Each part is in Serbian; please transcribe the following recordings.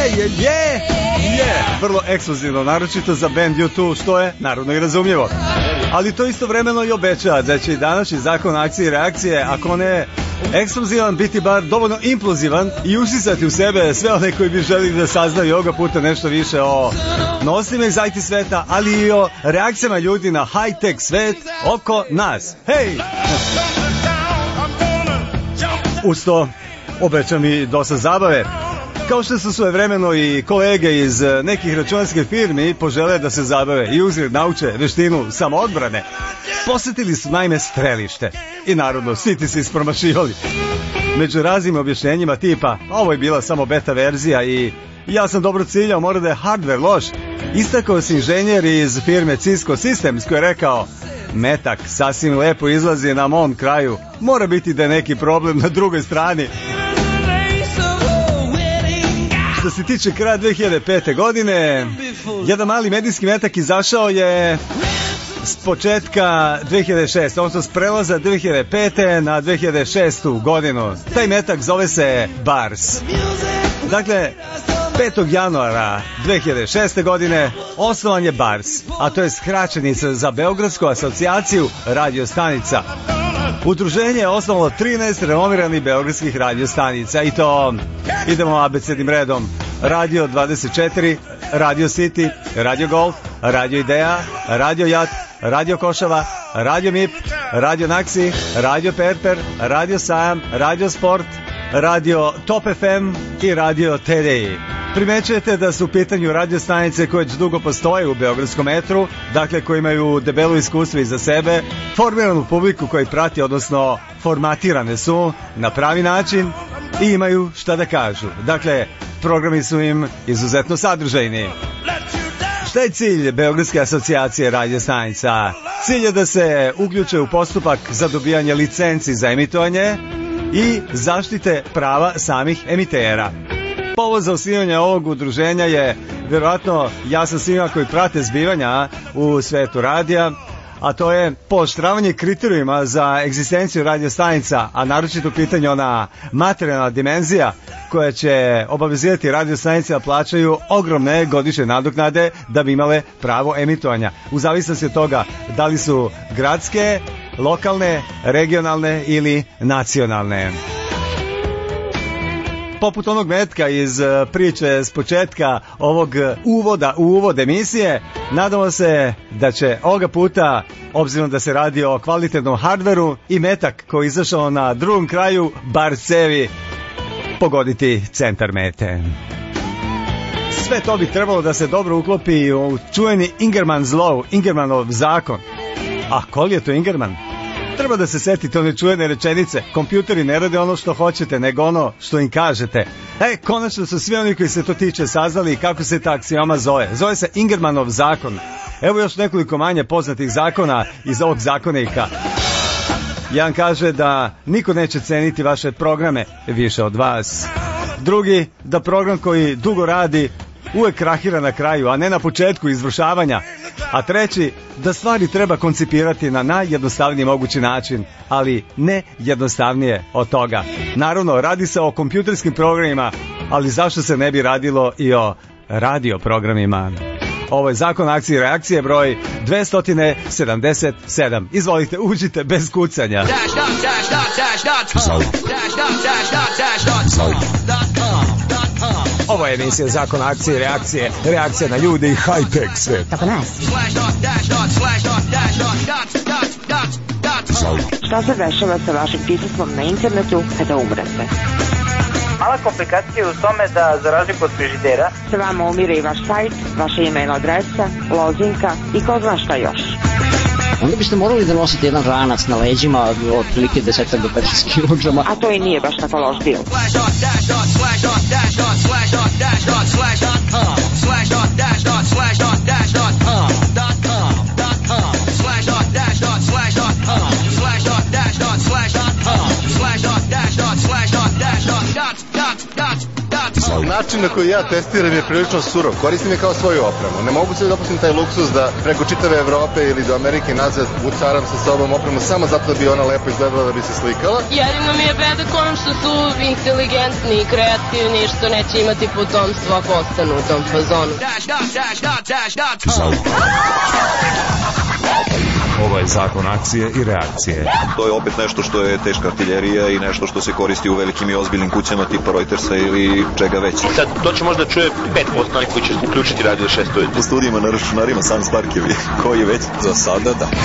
Vrlo ekskluzivno, naročito za band U2, što je naravno i razumljivo. Ali to istovremeno i obećava da će i današnji zakon akcije i reakcije, ako ne ekskluzivan, biti bar dovoljno implozivan i usisati u sebe sve one koji bi želili da saznaju ovoga puta nešto više o nosima iz IT sveta, ali i o reakcijama ljudi na high-tech svet oko nas. Hej! Uz to obećam i dosta zabave. Kao što su svojevremeno i kolege iz nekih računarskih firmi požele da se zabave i uzgred nauče veštinu samoodbrane, posetili su naime strelište i naravno svi se ispromašivali. Među raznim objašnjenjima tipa ovo je bila samo beta verzija i ja sam dobro ciljao, mora da je hardware loš, istakao se inženjer iz firme Cisco Systems koji je rekao metak sasvim lepo izlazi na mom kraju, mora biti da je neki problem na drugoj strani. Što se tiče kraja 2005. godine, jedan mali medijski metak izašao je s početka 2006. odnosno s prelaza 2005. na 2006. godinu. Taj metak zove se Bars. Dakle, 5. januara 2006. godine osnovan je Bars, a to je skraćenica za Beogradsku asocijaciju radiostanica. Udruženje je osnovalo 13 renomiranih beogradskih radiostanica i to idemo abecednim redom: Radio 24, Radio City, Radio Golf, Radio Ideja, Radio Jat, Radio Košava, Radio MIP, Radio Naksi, Radio Perper, Radio Sajam, Radio Sport, Radio Top FM i Radio TDI. Primećujete da su u pitanju radiostanice koje već dugo postoje u beogradskom metru, dakle koji imaju debelo iskustvo iza sebe, formiranu publiku koji prati, odnosno formatirane su na pravi način i imaju šta da kažu. Dakle, programi su im izuzetno sadržajni. Šta je cilj Beogradske asocijacije radiostanica? Cilj je da se uključe u postupak za dobijanje licenci za emitovanje i zaštite prava samih emitera. Povod za osnivanje ovog udruženja je verovatno jasan svima koji prate zbivanja u svetu radija, a to je pooštravanje kriterijuma za egzistenciju radiostanica, a naročito u pitanju ona materijalna dimenzija koja će obavezivati radiostanice da plaćaju ogromne godišnje nadoknade da bi imale pravo emitovanja. U zavisnosti od toga da li su gradske, lokalne, regionalne ili nacionalne. Poput onog metka iz priče s početka ovog uvod emisije, nadamo se da će ovoga puta, obzirom da se radi o kvalitetnom hardveru, i metak koji je izašao na drugom kraju bar cevi pogoditi centar mete. Sve to bi trebalo da se dobro uklopi u čuveni Ingerman's Law, Ingermanov zakon. A koji je to Ingerman? Treba da se setite one čuvene rečenice: kompjuteri ne rade ono što hoćete, nego ono što im kažete. Konačno su svi oni koji se to tiče saznali kako se ta aksioma zove. Zove se Ingermanov zakon. Evo još nekoliko manje poznatih zakona iz ovog zakonika. Jedan kaže da niko neće ceniti vaše programe više od vas. Drugi, da program koji dugo radi uvek krahira na kraju, a ne na početku izvršavanja. A treći, da stvari treba koncipirati na najjednostavniji mogući način, ali ne jednostavnije od toga. Naravno, radi se o kompjuterskim programima, ali zašto se ne bi radilo i o radio programima? Ovo je zakon akcije i reakcije broj 277. Izvolite, uđite bez kucanja. Ovo je emisija zakon akcije i reakcije, reakcija na ljude i high-tech svet. Tako nas. Šta se dešava sa vašim pismom na internetu kada umrete? Mala komplikacija je u tome da, za razliku od frižidera, se vama umire i vaš sajt, vaša e-mail adresa, lozinka i ko zna šta još. Onda biste morali da nosite jedan ranac na leđima od prilike 10 do 15 kg. A to i nije baš tako loš bil. Način na koji ja testiram je prilično surov. Koristim je kao svoju opremu. Ne mogu se dopustim taj luksuz da preko čitave Evrope ili do Amerike nazad ucaram sa sobom opremu samo zato da bi ona lepo izgledala, da bi se slikala. Jedino mi je bedak onom što su inteligentni i kreativni, što neće imati potomstvo ako ostanu u tom fazonu. Ovo je zakon akcije i reakcije. To je opet nešto što je teška artiljerija i nešto što se koristi u velikim i ozbiljnim kućama tipa Reutersa ili čega već. Sad, to će možda čuje 5% onih koji će uključiti radio 6 ujutru. U studijima na računarima sam Sparkevi, koji već za sada da.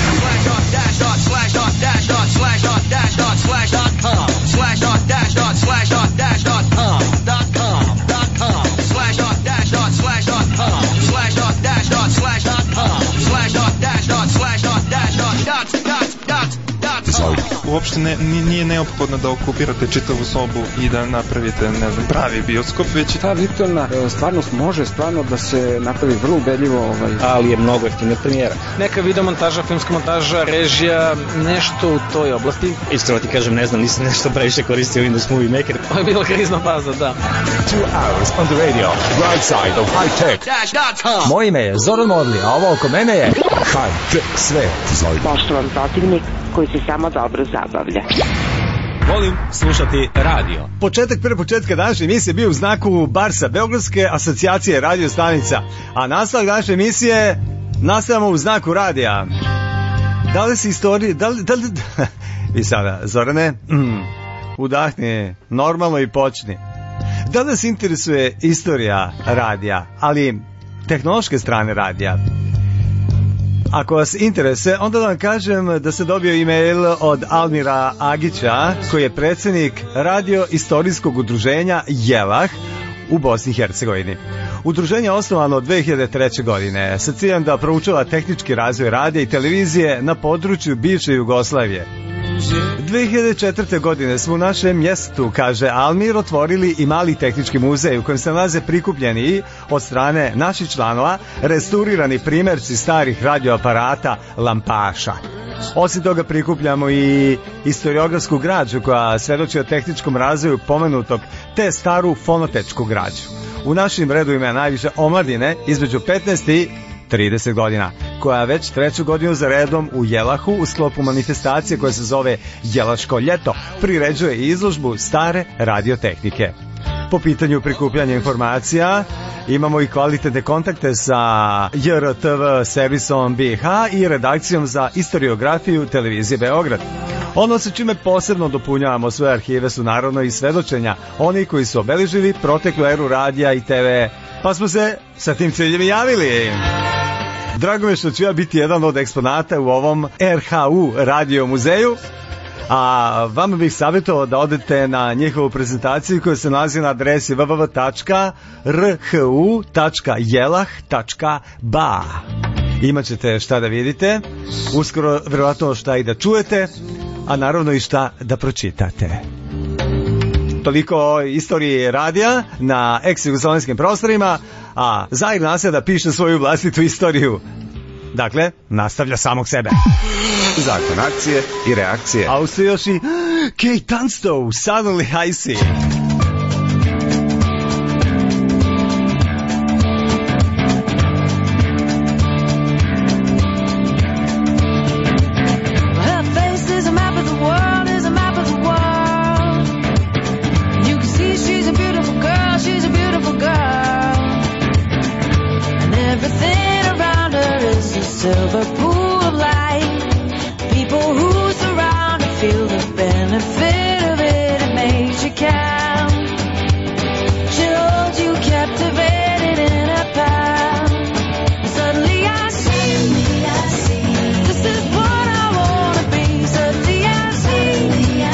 Uopšte nije neophodno da okupirate čitavu sobu i da napravite, ne znam, pravi bioskop, već ta virtualna stvarnost može stvarno da se napravi vrlo ubedljivo, ali je mnogo jeftina premijera. Neka videomontaža, filmska montaža, režija, nešto u toj oblasti. Iskreno ti kažem, ne znam, nisam nešto previše koristio Windows Movie Maker. To je bila krizna faza, da. 2 hours on the radio, right side of high tech. Moje ime je Zoran Modli, a ovo oko mene je high tech svet. Poštovan protivnik koji se samo dobro zabavlja. Volim slušati radio. Početak pre početka današnje emisije bio u znaku Barsa, Beogradske asocijacije radio stanica, a nastavak današnje emisije nastavljamo u znaku radija. Da li si istorija, vi sada, Zorane, udahni normalno i počni. Da li se interesuje istorija radija, ali tehnološke strane radija? Ako vas interesuje, onda da vam kažem da se dobio e-mail od Almira Agića, koji je predsjednik radio-istorijskog udruženja Jelah u Bosni i Hercegovini. Udruženje je osnovano 2003. godine sa ciljem da proučava tehnički razvoj radija i televizije na području bivše Jugoslavije. 2004. godine smo u našem mjestu, kaže Almir, otvorili i mali tehnički muzej u kojem se nalaze prikupljeni od strane naših članova restaurirani primjerci starih radioaparata lampaša. Osim toga prikupljamo i historiografsku građu koja svedoči o tehničkom razvoju pomenutog te staru fonotečku građu. U našim redovima je najviše omladine između 15 i 30 godina, koja već 3. godinu za redom u Jelahu u sklopu manifestacije koja se zove Jelaško ljeto priređuje izložbu stare radiotehnike. Po pitanju prikupljanja informacija imamo i kvalitetne kontakte sa JRTV servisom BiH i redakcijom za historiografiju televizije Beograd. Ono se čime posebno dopunjavamo svoje arhive su naravno i svedočenja onih koji su obeležili proteklu eru radija i TV, pa smo se sa tim ciljem javili. Drago mi je što ću ja biti jedan od eksponata u ovom RHU radio muzeju, a vama bih savjetovao da odete na njihovu prezentaciju koja se nalazi na adresi www.rhu.jelah.ba. Imaćete šta da vidite, uskoro vjerovatno šta i da čujete, a naravno i šta da pročitate. Toliko o istoriji radija na ex-jugoslavenskim prostorima, a Zahir nastavlja da piše svoju vlastitu istoriju. Dakle, nastavlja samog sebe. Zakon akcije i reakcije. A uz to još i Kate Tunstall, Suddenly I See. Silver pool of light. People who surround her feel the benefit of it. It makes you count. She holds you captivated in her power. Suddenly I see. This is what I wanna be. Suddenly I see.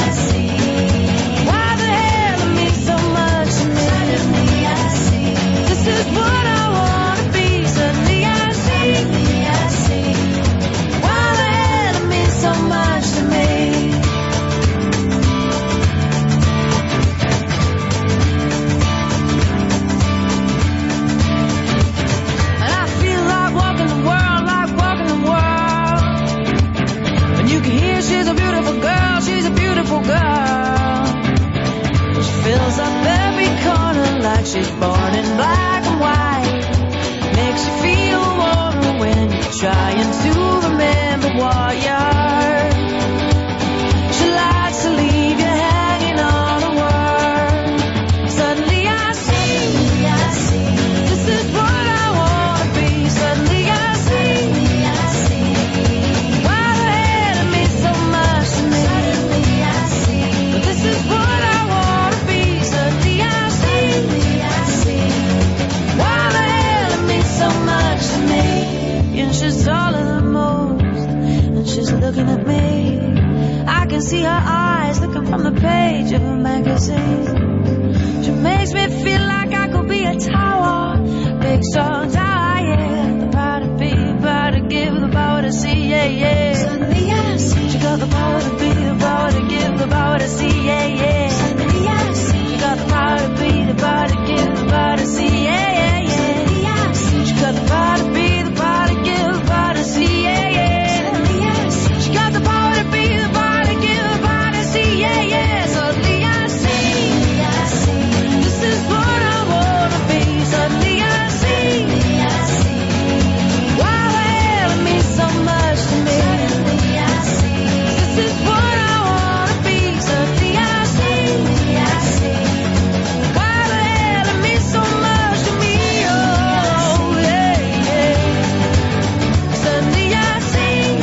Why the hell it means so much to me. Suddenly I see. This is what I wanna be. Suddenly I see. from the page of a magazine. She makes me feel like I could be a tower, big strong tower, yeah. The power to be, the power to give, the power to see, yeah, yeah. Suddenly I see she got the power to be, the power to give, the power to see, yeah, yeah. Suddenly I see she got the power to be, the power to give, the power to see, yeah, yeah, yeah. Suddenly I see she got the power to be, the power to give, the power to see, yeah, yeah. Suddenly I see she got the power to be, the power to give, the power to see, yeah, yeah. Suddenly I see, this is what I wanna be. Suddenly I see, why the hell it means so much to me. Suddenly I see, this is what I wanna be. Suddenly I see, why the hell it means so much to me. Oh yeah, yeah. Suddenly I see,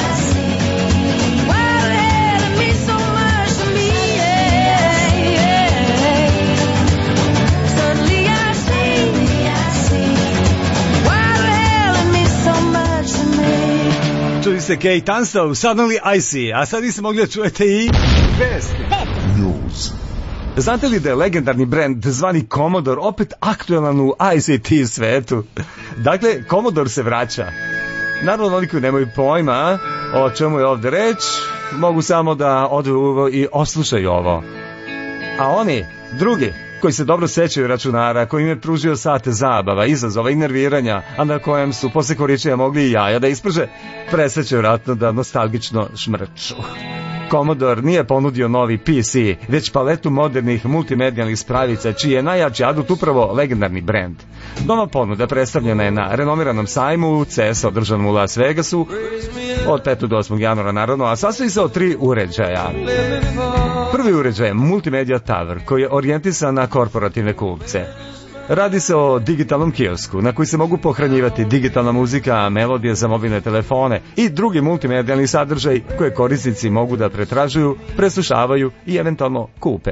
why the hell it means so much to me. Yeah, yeah. Suddenly I see, why the hell it means so much to me. Čuli ste Kate Tunstall, Suddenly I See, a sad niste mogli da čujete i vesti. News. Znate li da je legendarni brend zvani Commodore opet aktualan u ICT svetu? Dakle, Commodore se vraća. Naravno, oni koji nemaju pojma o čemu je ovde reč, mogu samo da odu i oslušaju ovo. A oni, drugi, koji se dobro sećaju računara, koji im je pružio sate zabava, izazova i nerviranja, a na kojem su posle koričenja mogli i jaja da isprže, presreće vratno da nostalgično šmrču. Commodore nije ponudio novi PC, već paletu modernih multimedijalnih spravica, čiji je najjači adut upravo legendarni brend. Nova ponuda predstavljena je na renomiranom sajmu CES održanom u Las Vegasu od 5. do 8. januara naravno, a sastoji se od 3 uređaja. Prvi uređaj je Multimedia Tower, koji je orijentisan na korporativne kupce. Radi se o digitalnom kiosku na koji se mogu pohranjivati digitalna muzika, melodije za mobilne telefone i drugi multimedijalni sadržaj koje korisnici mogu da pretražuju, preslušavaju i eventualno kupe.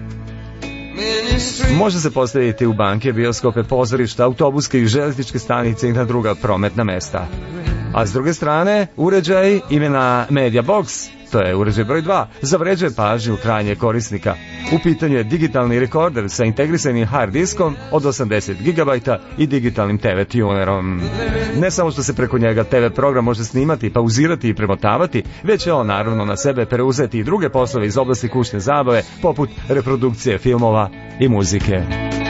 Može se postaviti u banke, bioskope, pozorišta, autobuske i železničke stanice i na druga prometna mesta. A s druge strane, uređaj imena Media Box, to je uređaj broj 2, zavređuje pažnju krajnjeg korisnika. U pitanju je digitalni rekorder sa integrisanim hard diskom od 80 GB i digitalnim TV tunerom. Ne samo što se preko njega TV program može snimati, pauzirati i premotavati, već će on naravno na sebe preuzeti i druge poslove iz oblasti kućne zabave, poput reprodukcije filmova i muzike.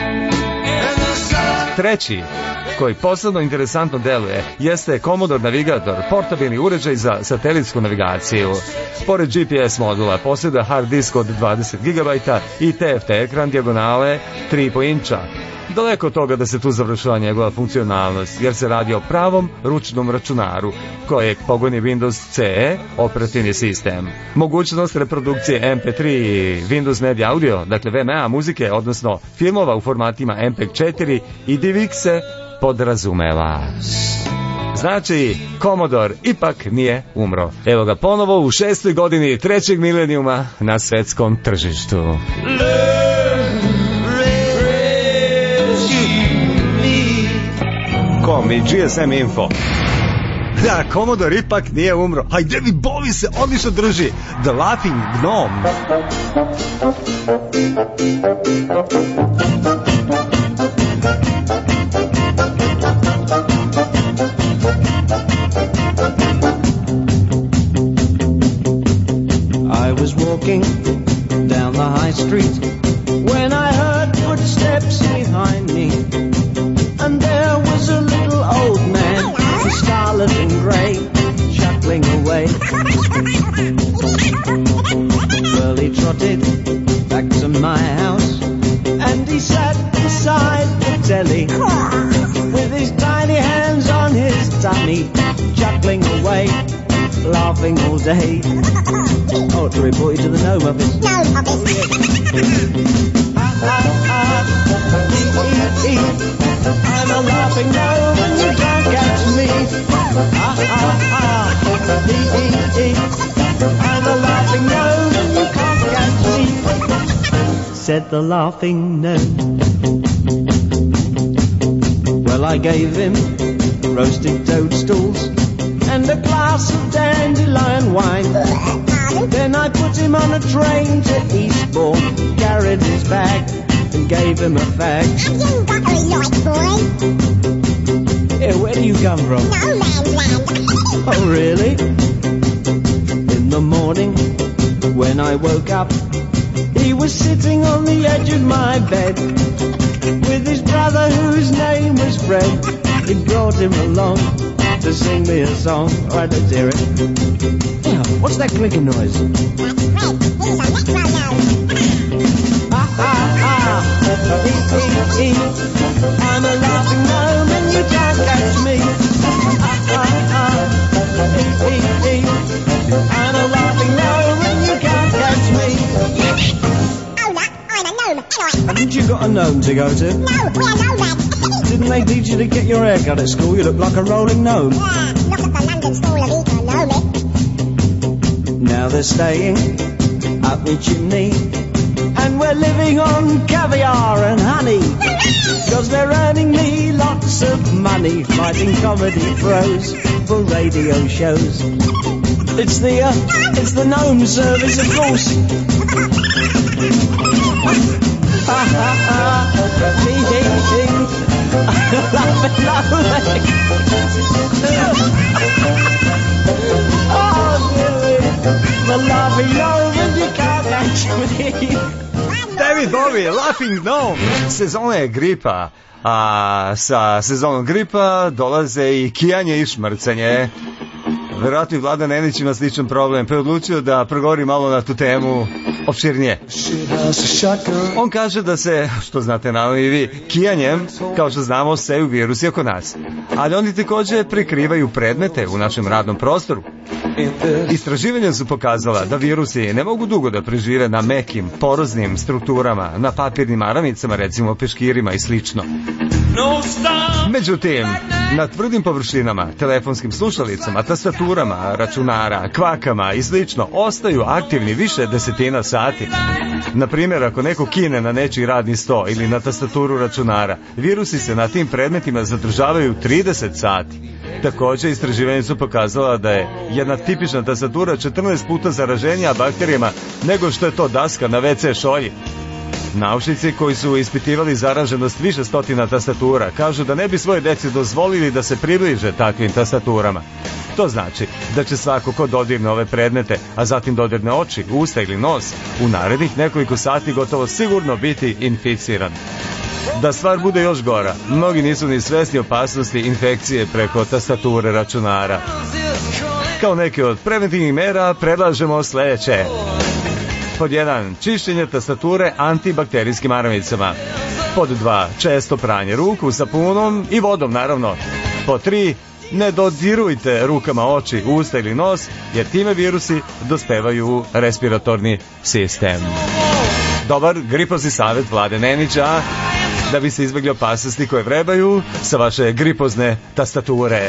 Treći, koji posebno interesantno deluje, jeste Commodore Navigator, portabilni uređaj za satelitsku navigaciju. Pored GPS modula posjeduje hard disk od 20 GB i TFT ekran dijagonale 3,5 inča. Daleko od toga da se tu završava njegova funkcionalnost, jer se radi o pravom ručnom računaru, kojeg pogoni Windows CE operativni sistem. Mogućnost reprodukcije MP3 i Windows Media Audio, dakle VMA muzike, odnosno filmova u formatima MP4 i DivX se podrazumeva. Znači, Commodore ipak nije umro. Evo ga ponovo u 6. godini 3. milenijuma na svetskom tržištu. Kom i GSM Info. Da, Commodore ipak nije umro. A David Bowie se odlično drži. The Laughing Gnome. I was walking down the high street when I heard footsteps behind me, and there was a little old man in scarlet and grey chuckling away. Well, he trotted back to my house and he sat beside the telly with his tiny hands on his tummy, chuckling away, laughing all day. Oh, to report you to the gnome office. Gnome office. I'm a laughing gnome and you can't catch me. I'm a laughing gnome and you can't catch me, said the laughing gnome. Well, I gave him roasted toadstools and a glass of dandelion wine. Then I put him on a train to Eastbourne, carried his bag and gave him a fag. Have you got a light, boy? Yeah, where do you come from? No man's land. Oh, really? In the morning, when I woke up, he was sitting on the edge of my bed with his brother whose name was Fred. He brought him along to sing me a song. All right, let's hear it. Yeah, what's that clicking noise? That's Fred. He's a metronome. I'm a laughing gnome and you can't catch me. I'm a laughing gnome and you can't catch me. Oh, look, I'm a gnome. Anyway. Haven't you got a gnome to go to? No, we're nomads. Didn't they teach you to get your hair cut at school? You look like a rolling gnome. Yeah, look at the London School of Economics. Now they're staying up the chimney, and we're living on caviar and honey, because they're earning me lots of money fighting comedy pros for radio shows. It's the gnome service, of course. Ha ha ha, hee hee hee, oh, Billy, the laughing gnome and you can't catch me. David Bowie, Laughing Gnome. Sezona je gripa, a sa sezonom gripa dolaze i kijanje i šmrcanje. Verovatno i Vlada Nenić ima sličan problem, pa je odlučio da progovori malo na tu temu opširnije. On kaže da se, što znate naravno i vi, kijanjem, kao što znamo, seju virusi oko nas. Ali oni također prikrivaju predmete u našem radnom prostoru. Istraživanja su pokazala da virusi ne mogu dugo da prežive na mekim, poroznim strukturama, na papirnim aramicama, recimo peškirima i slično. Međutim, na tvrdim površinama, telefonskim slušalicama, tastaturama, računara, kvakama i slično, ostaju aktivni više desetina sati. Na primjer, ako neko kine na nečiji radni sto ili na tastaturu računara, virusi se na tim predmetima zadržavaju 30 sati. Također, istraživanja su pokazala da je jedna tipična tastatura 14 puta zaraženija bakterijama nego što je to daska na WC šolji. Naučnici koji su ispitivali zaraženost više stotina tastatura kažu da ne bi svoje deci dozvolili da se približe takvim tastaturama. To znači da će svako ko dodirne ove predmete, a zatim dodirne oči, usta ili nos, u narednih nekoliko sati gotovo sigurno biti inficiran. Da stvar bude još gora, mnogi nisu ni svesni opasnosti infekcije preko tastature računara. Kao neke od preventivnih mera predlažemo sljedeće. Pod 1. Čišćenje tastature antibakterijskim aramicama. Pod 2. Često pranje ruku sapunom i vodom, naravno. Pod 3. Ne dodirujte rukama oči, usta ili nos, jer time virusi dospevaju u respiratorni sistem. Dobar gripozni savjet Vlade Nenića, da bi se izbjegli opasnosti koje vrebaju sa vaše gripozne tastature.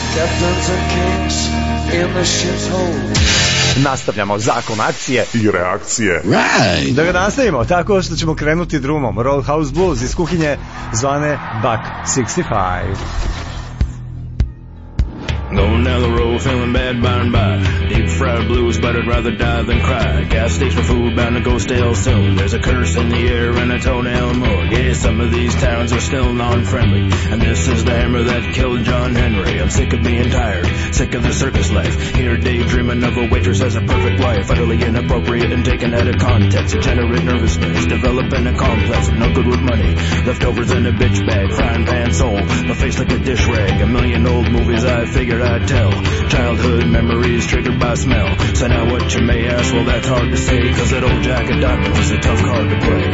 Nastavljamo zakon akcije i reakcije. Right. Da ga nastavimo tako što ćemo krenuti drumom. Roadhouse Blues iz kuhinje zvane Buck 65. Going down the road, feeling bad by and by. Deep fried blues, but I'd rather die than cry. Gas station food bound to go stale soon. There's a curse in the air and a toenail morgue. Yeah, some of these towns are still non-friendly. And this is the hammer that killed John Henry. I'm sick of being tired, sick of the circus life. Here daydreaming of a waitress as a perfect wife. Utterly inappropriate and taken out of context. Degenerate nervousness, developing a complex. No good with money, leftovers in a bitch bag. Frying pan soul, my face like a dish rag. A million old movies I figured I'd tell. Childhood memories triggered by smell. So now what you may ask, well that's hard to say, cause that old Jack of Diamonds was a tough card to play.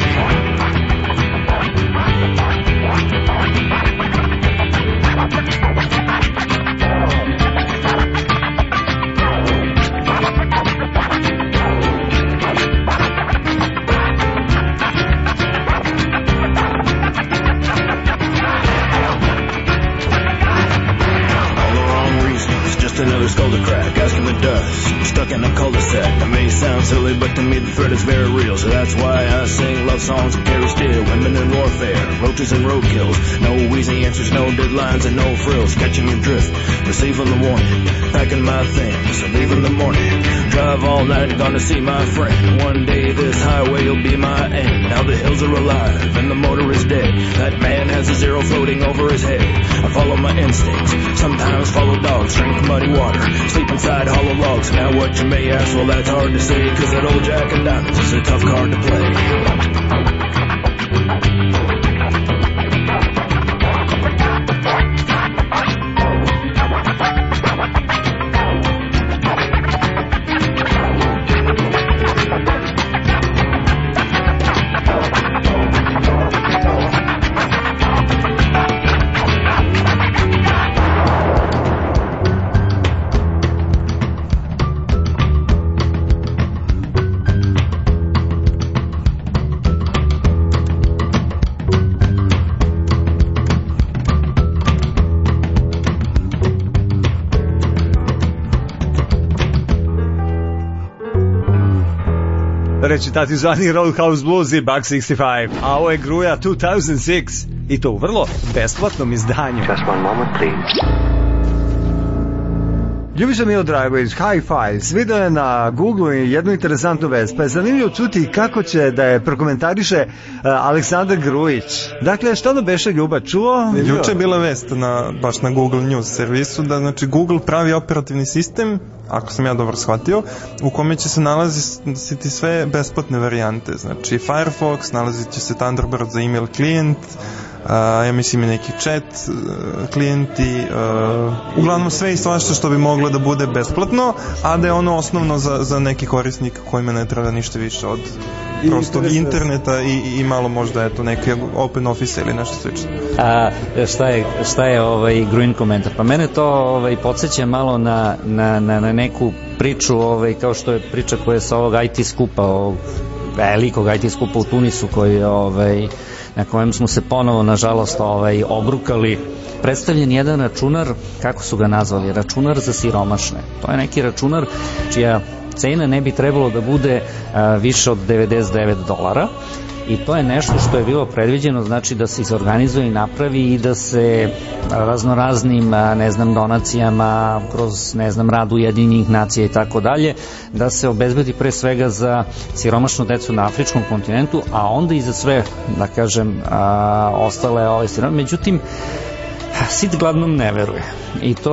Another skull to crack, asking the dust. stuck in a cul-de-sac. That may sound silly, but to me the threat is very real. So that's why I sing love songs and carry steel. Women in warfare, roaches and roadkills. No easy answers, no deadlines and no frills. Catching your drift, receiving the warning. Packing my things, leave in the morning. Drive all night, gonna see my friend. One day this highway will be my end. Now the hills are alive and the motor is dead. That man has a zero floating over his head. I follow my instincts, sometimes follow dogs. Drink muddy water, sleep inside hollow logs. Now what you may ask, well that's hard to say, cause that old Jack and Diamonds is a tough card to play. Recitati zvani Roadhouse Blues i Buck 65, a ovo je Gruja 2006 i to u vrlo besplatnom izdanju. Just one moment, please. Ljubiša Miodragović, High Fives, video je na Google jednu interesantnu vest, pa je zanimljivo čuti kako će da je prokomentariše Aleksandar Grujić. Dakle, što da beše Ljuba čuo? Juče je bila vest baš na Google News servisu da znači Google pravi operativni sistem, ako sam ja dobro shvatio, u kome će se nalaziti sve besplatne varijante. Znači Firefox, nalazit će se Thunderbird za email klijent, ja mislim i neki chat klijenti, uglavnom sve i svašta što bi moglo da bude besplatno, a da je ono osnovno za neki korisnik kojima ne treba ništa više od prostog interneta i malo možda eto neki open office ili nešto slično. Šta je Green komentar? Pa mene to podsjeća malo na neku priču, kao što je priča koja je sa ovog IT skupa, velikog IT skupa u Tunisu koji na kojem smo se ponovo nažalost obrukali. Predstavljen jedan računar, kako su ga nazvali, računar za siromašne. To je neki računar čija cena ne bi trebalo da bude više od $99 i to je nešto što je bilo predviđeno, znači da se izorganizuje i napravi i da se raznoraznim, donacijama, kroz, rad Ujedinjenih nacija i tako dalje, da se obezbedi pre svega za siromašnu decu na afričkom kontinentu, a onda i za sve, da kažem, ostale siromašne. Međutim, sit gladnom ne veruje. I to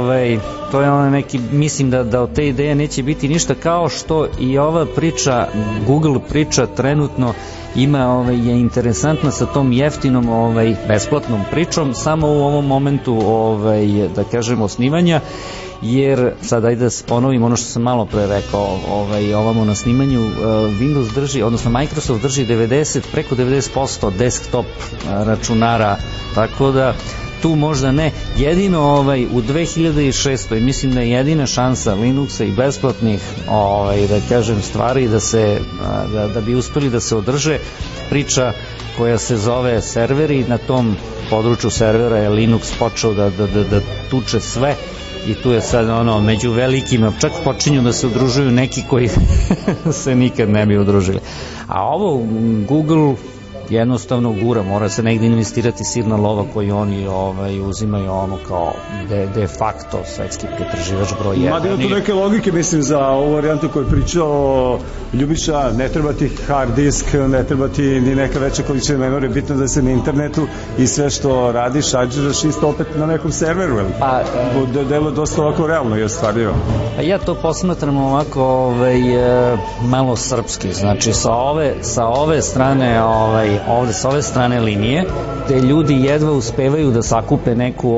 je neki, mislim da od te ideje neće biti ništa, kao što i ova priča, Google priča trenutno je interesantna sa tom jeftinom besplatnom pričom, samo u ovom momentu da kažem osnivanja, jer sad ajde da se ponovim ono što sam malo pre rekao, ovamo na snimanju Windows drži, odnosno Microsoft drži preko 90% desktop računara, tako da tu možda ne, jedino u 2006. mislim da je jedina šansa Linuxa i besplatnih da kažem stvari da bi uspeli da se održe priča koja se zove serveri. Na tom području servera je Linux počeo da tuče sve i tu je sad među velikima čak počinju da se udružuju neki koji se nikad ne bi udružili, a ovo Google jednostavno gura, mora se negdje investirati silna lova koju oni uzimaju kao de facto svetski pretraživač broj 1. Mada ima tu neke logike, mislim, za ovu varijantu koju je pričao Ljubiša, ne treba ti hard disk, ne treba ti ni neka veća količina memorije, bitno da se na internetu i sve što radiš, ađeraš isto opet na nekom serveru, delo je dosta ovako realno i ostvarljivo. Ja to posmatram ovako malo srpski, znači sa ove strane ovde sa ove strane linije, gde ljudi jedva uspevaju da sakupe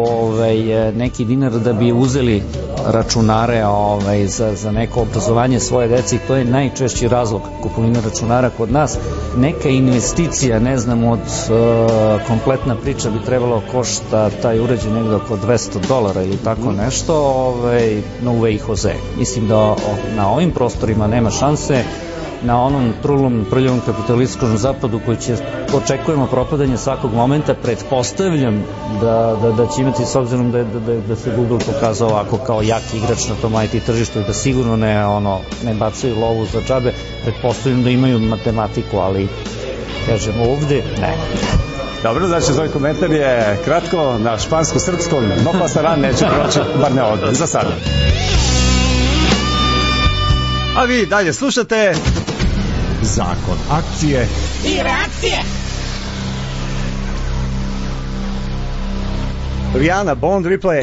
neki dinar da bi uzeli računare za neko obrazovanje svoje dece, i to je najčešći razlog kupovine računara kod nas. Neka investicija, od kompletna priča bi trebalo košta taj uređaj negde oko $200 ili tako nešto, no way Jose. Mislim da na ovim prostorima nema šanse. na onom trulom, prljavom kapitalističkom zapadu koji će, očekujemo propadanje svakog momenta, pretpostavljam da će imati, s obzirom da se Google pokazao ovako kao jak igrač na tom IT tržištu i da sigurno ne bacaju lovu za džabe, pretpostavljam da imaju matematiku, ali kažem ovde, ne. Dobro, znači za ovaj komentar je kratko na špansko-srpskom, no pasaran neće proći, bar ne ovde, za sada. A vi dalje slušate Zakon akcije i reakcije. Rihanna, Bond Replay.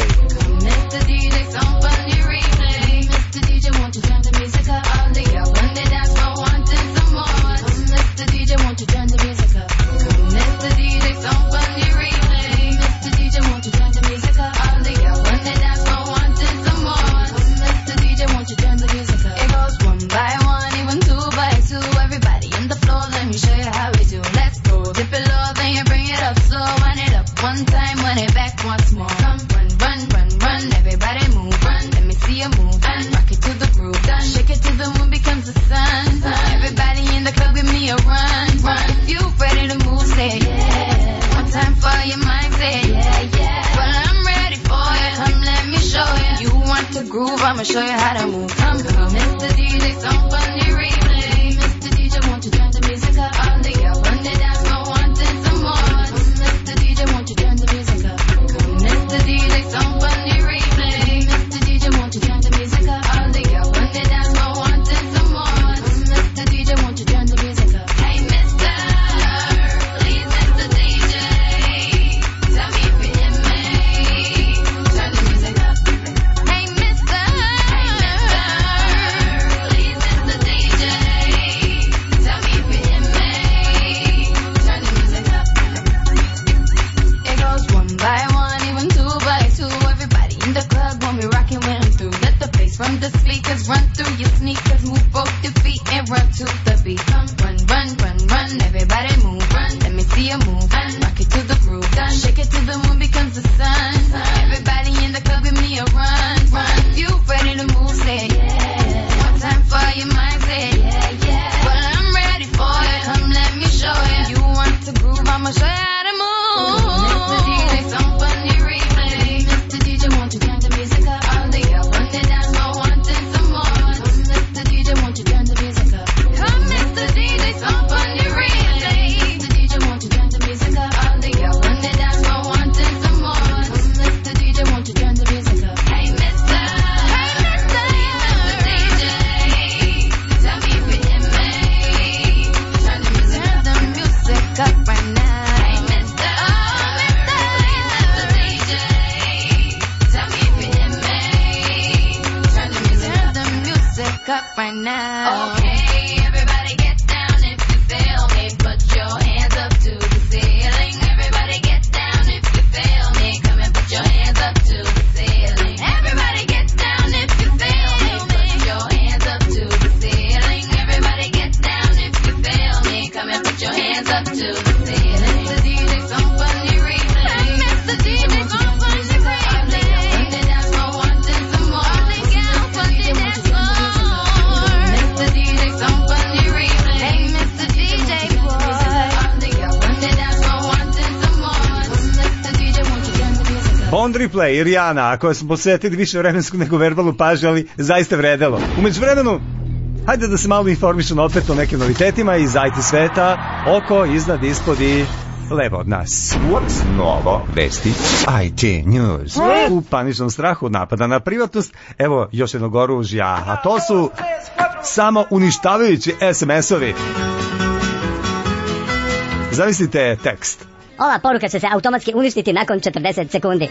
One time, run it back once more. Come, run, run, run, run. Everybody move, run. Let me see you move. And rock it to the groove. Done. Shake it till the moon becomes the sun. Everybody in the club, give me a run. Run. If you ready to move, say yeah. One time for your mind, say yeah, yeah. Well, I'm ready for it. Come, let me show you. You want to groove? I'ma show you how to move. Come, come, Mr. DJ, some funny replay. Mr. DJ, won't you turn the music up? All the girls run it down, so wanting some more. Mr. DJ, won't you turn the music up? Mr. DJ, some funny replay. Mr. DJ, won't you turn the music up? All the girls run it down, so wanting some more. Mr. DJ, won't you turn the music up? Hey, mister, please, Mr. DJ, tell me if you hear me. Turn the music up. Hey, mister, please, Mr. DJ, tell me if you hear me. Turn the music up. It goes one by one, even two by two. Everybody in the club when we rockin' when I'm through. Let the bass from the speakers run through your sneakers. Move both your feet and run to the beat. Come, run, run, run, run. Everybody move, run. Let me see you move. And rock it to the groove. Done. Shake it till the moon becomes the sun. Everybody in the club, give me a run, run. If you ready to move, say yeah. One time for your mind, say yeah, yeah. Well, I'm ready for it. Come, let me show you. You want to groove? I'ma show you how to move. Mr. DJ, some funny replay. Mr. DJ, won't you turn the music up? All the girls run it down, so wanting some more. Mr. DJ, won't you turn the music up? Come, Mr. DJ, some funny replay. Mr. DJ, won't you turn the music up? All the girls run it down, so wanting some more. Mr. DJ, won't you turn the music up? Hey, mister, DJ, tell me if you hear me. Turn the music up right now. Hey, mister, DJ, tell me if you hear me. Turn the music up right now. Okay, everybody get down if you feel me. Put your hands up to the ceiling. Everybody get down if you feel me. Come and put your hands up to the ceiling. Everybody get down if you feel me. Put your hands up to the ceiling. Everybody get down if you feel me. Come and put your hands up to the ceiling. Mr. DJ, some funny replay. Mr. DJ, some funny replay. Run it down, so wanting some more. All the girls run it down, so. Mr. DJ, some funny replay. Hey, Mr. DJ boy. All the girls run it down, so wanting some more. Mr. DJ, won't you turn the music up? Bond Replay i Rihanna, koje smo posvetili više vremensku nego verbalnu pažnju, ali zaista vredelo. Umeđu vremenu, hajde da se malo informišemo opet o nekim novitetima iz IT sveta, oko, iznad, ispod i levo od nas. What's novo? Vesti IT News. U paničnom strahu od napada na privatnost, evo još jednog oružja, a to su samo uništavajući SMS-ovi. Zamislite tekst. Ova poruka će se automatski uništiti nakon 40 sekundi.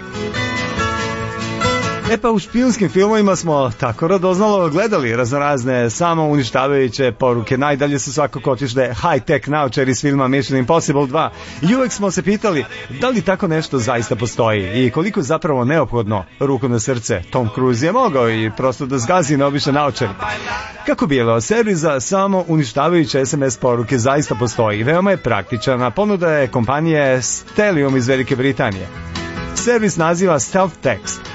E pa u špijunskim filmovima smo tako radoznalo gledali raznorazne samo uništavajuće poruke. Najdalje su svakako otišle high-tech naočari iz filma Mission Impossible 2. I uvek smo se pitali da li tako nešto zaista postoji i koliko je zapravo neophodno. Ruku na srce, Tom Cruise je mogao i prosto da zgazi na obične naočari. Kako bilo, servis za samo uništavajuće SMS poruke zaista postoji i veoma je praktičan, a ponuda je kompanije Stellium iz Velike Britanije. Servis naziva Stealth Text.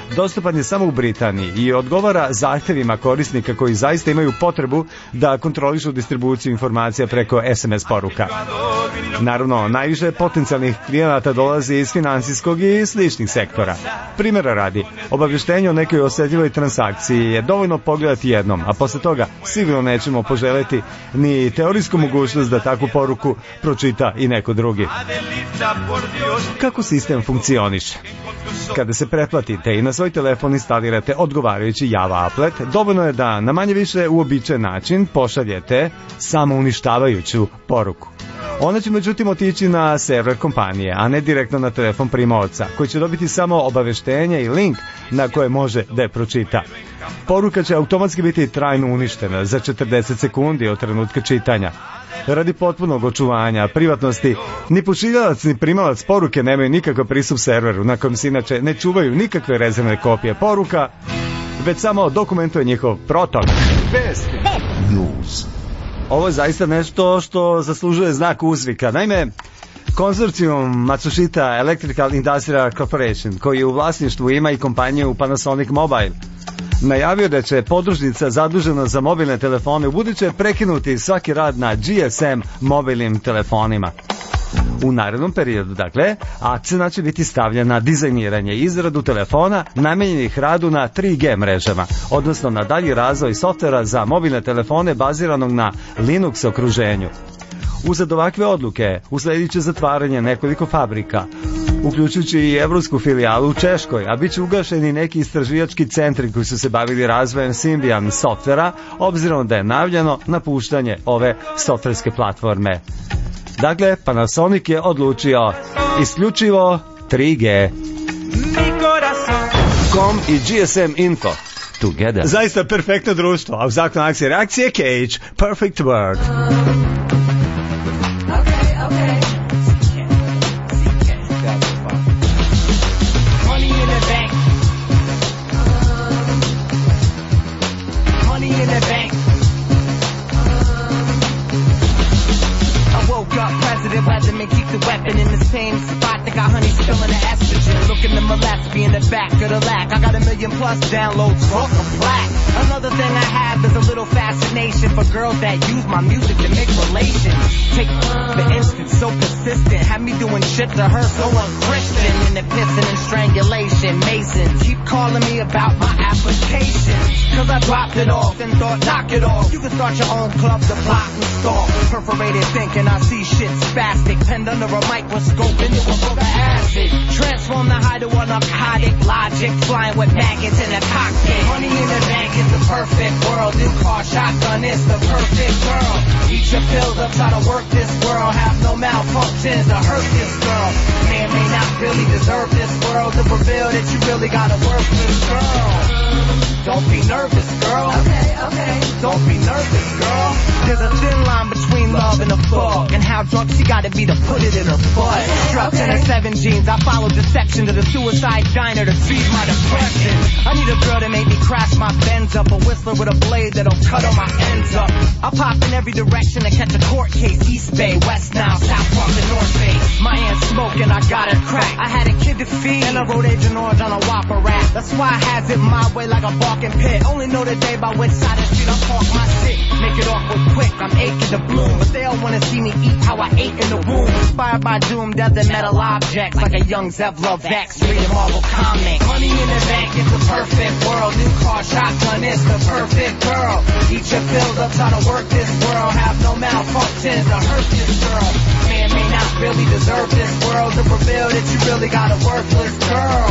dostupan je samo u Britaniji i odgovara zahtevima korisnika koji zaista imaju potrebu da kontrolišu distribuciju informacija preko SMS poruka. Naravno, najviše potencijalnih klijenata dolazi iz finansijskog i sličnih sektora. Primjera radi, obavještenje o nekoj osjetljivoj transakciji je dovoljno pogledati jednom, a posle toga sigurno nećemo poželjeti ni teorijsku mogućnost da takvu poruku pročita i neko drugi. Kako sistem funkcioniše? Kada se pretplatite i na svoj telefon instalirate odgovarajući Java applet, dovoljno je da na manje više uobičajen način pošaljete samouništavajuću poruku. Ona će međutim otići na server kompanije, a ne direktno na telefon primaoca, koji će dobiti samo obaveštenje i link na koje može da je pročita. Poruka će automatski biti trajno uništena za 40 sekundi od trenutka čitanja. Radi potpunog očuvanja privatnosti, ni pošiljalac ni primalac poruke nemaju nikakav pristup serveru, na kojem se inače ne čuvaju nikakve rezervne kopije poruka, već samo dokumentuje njihov protok. Vesti. Ovo je zaista nešto što zaslužuje znak uzvika. Naime, konzorcijum Matsushita Electrical Industrial Corporation, koji u vlasništvu ima i kompaniju Panasonic Mobile, najavio da će podružnica zadužena za mobilne telefone ubuduće prekinuti svaki rad na GSM mobilnim telefonima. U narednom periodu, dakle, akcent će biti stavljen na dizajniranje i izradu telefona namenjenih radu na 3G mrežama, odnosno na dalji razvoj softvera za mobilne telefone baziranog na Linux okruženju. Uzad ovakve odluke usledit će zatvaranje nekoliko fabrika, uključujući i evropsku filijalu u Češkoj, a bit će ugašeni neki istraživački centri koji su se bavili razvojem Symbian softvera, obzirom da je najavljeno napuštanje ove softverske platforme. Dakle, Panasonic je odlučio isključivo 3G. Com i GSM Info together. Zaista perfektno društvo, a u zakonu akcije reakcije Cage, Perfect World. Weatherman keep the weapon in the same spot. They got honey spilling the estrogen. Looking to molest me in the back of the lack. I got 1 million plus downloads, rock a flat. Another thing I have is a little fascination for girls that use my music to make relations. Take for instance, so persistent. Have me doing shit to her so unchristian. In the pissing and strangulation. Mason, keep calling me about my application. Cause I dropped it off and thought, knock it off. You can start your own club to plot and stalk. Perforated thinking I see shit spastic. Penned under a microscope into a book of acid. Transform the high to a narcotic logic. Flying with maggots in a cockpit. Money in the bank is the perfect world. New car shotgun is the perfect girl. Eat your pills up, try to work this world. Have no malfunctions to hurt this girl. Man may not really deserve this world to reveal that you really got a worthless girl. Don't be nervous, girl. Okay. Don't be nervous, girl. There's a thin line between love and a fuck. And how drunk she gotta be to put it in her butt. Struck in her 7 jeans. I followed deception to the suicide diner to feed my depression. I need a girl to make me crash my Benz up. A whistler with a blade that'll cut all my ends up. I'll pop in every direction to catch a court case. East Bay, West Nile, South Park, and North Bay. My aunt's smoking, I got her cracked. I had a kid to feed and I wrote Agent Orange on a Whopper rack. That's why I has it my way like a barking pit. Only know the day by which side of the street I park my shit. Make it awkward quick, I'm aching to bloom. But they all wanna see me eat how I ate in the womb. Inspired by doom, death and metal objects. Like a young Zev Love X, reading Marvel comics. Money in the bank is the perfect world. New car shotgun is the perfect girl. Eat your pills up, try to work this world. Have no malfunctions to hurt this girl. Man may not really deserve this world to reveal that you really got a worthless girl.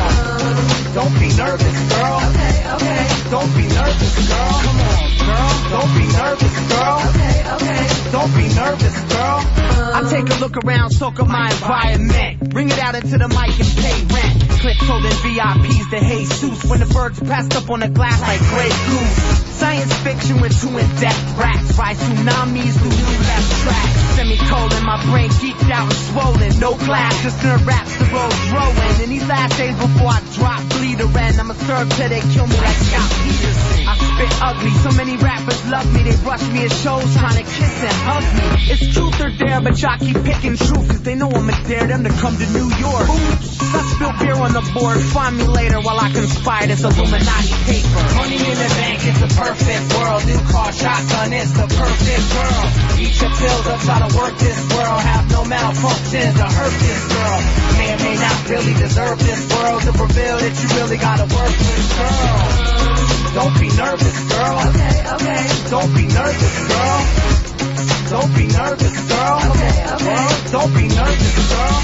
Don't be nervous, girl. Okay. Don't be nervous, girl. Come on, girl. Don't be nervous, girl. Okay. Don't be nervous, girl. I take a look around, soak up my environment. Bring it out into the mic and pay rent. Clips holding VIPs to Jesus. When the birds pressed up on the glass like Grey Goose. Science fiction with 2 in-depth raps. Rise tsunamis, who knew left track. Semicolon, my brain geeked out and swollen. No class, just nerve raps, the road's rolling. In these last days before I drop, bleed a end. I'ma serve till they kill me like Scott Peterson. I spit ugly, so many rappers love me. They rush me at shows trying to kiss and hug me. It's truth or dare, but y'all keep picking truth. Cause they know I'ma dare them to come to New York. Oops. Let's spill beer on the board, find me later while I conspire this Illuminati paper. Money in the bank is the perfect world. This car shotgun is the perfect girl. Eat your pills up, try to work this world. Have no malfunctions to hurt this girl. May or may not really deserve this world to reveal that you really gotta work this girl. Don't be nervous, girl. Okay, okay. Don't be nervous, girl. Don't be nervous, girl. Okay, okay. Don't be nervous, girl.